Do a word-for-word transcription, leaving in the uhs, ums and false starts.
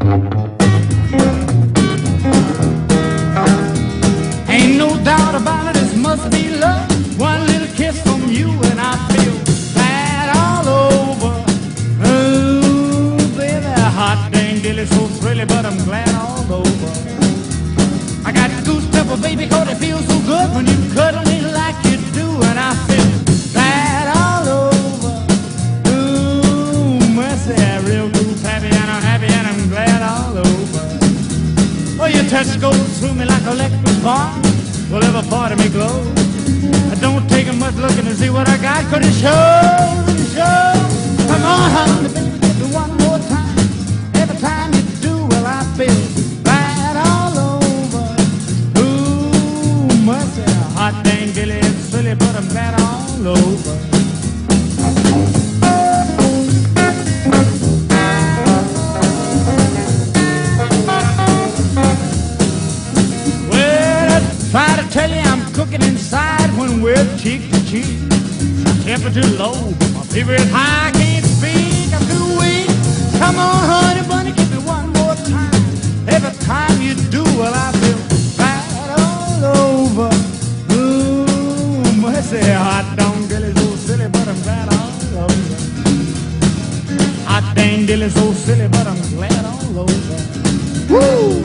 Ain't no doubt about it, this must be love. One little kiss from you and I feel bad all over. Ooh, baby, hot dang dilly, so thrilly, but I'm glad all over. I got goose pepper, baby, cause it feels so good when you cuddle me like you do, and I feel bad all over. Ooh, mercy, real goose happy, and I'm happy, and I'm glad all over. Oh, your touch goes through me like electric bar, will ever part of me glow. I don't take much looking to see what I got, cause it shows, it shows. Come on, honey, baby, give me one more time. Every time you do, well, I feel bad all over. Ooh, mercy, hot dang dilly, it's silly, but I'm glad all over. Try to tell you I'm cooking inside when we're cheek to cheek. My temperature low, but my fever is high. I can't speak, I'm too weak. Come on, honey bunny, give me one more time. Every time you do, well, I feel bad all over. Ooh, mercy, hot dang dilly, so silly, but I'm glad all over. Hot dang dilly, so silly, but I'm glad all over. Woo!